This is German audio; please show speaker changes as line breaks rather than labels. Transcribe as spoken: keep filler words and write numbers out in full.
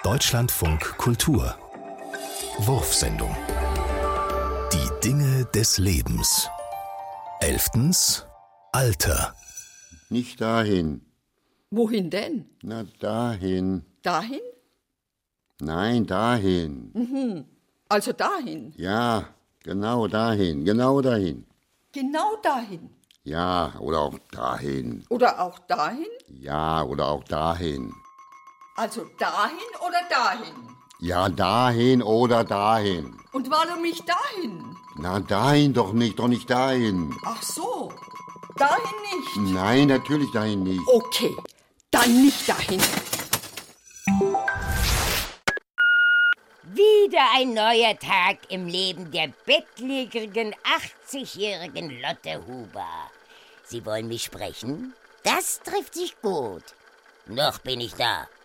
Deutschlandfunk Kultur Wurfsendung. Die Dinge des Lebens. Elftens. Alter.
Nicht dahin.
Wohin denn?
Na, dahin.
Dahin?
Nein, dahin.
Mhm. Also dahin.
Ja, genau dahin, genau dahin.
Genau dahin.
Ja, oder auch dahin.
Oder auch dahin?
Ja, oder auch dahin.
Also dahin oder dahin?
Ja, dahin oder dahin.
Und warum nicht dahin?
Na, dahin doch nicht, doch nicht dahin.
Ach so, dahin nicht.
Nein, natürlich dahin nicht.
Okay, dann nicht dahin.
Wieder ein neuer Tag im Leben der bettlägerigen achtzigjährigen Lotte Huber. Sie wollen mich sprechen? Das trifft sich gut. Noch bin ich da.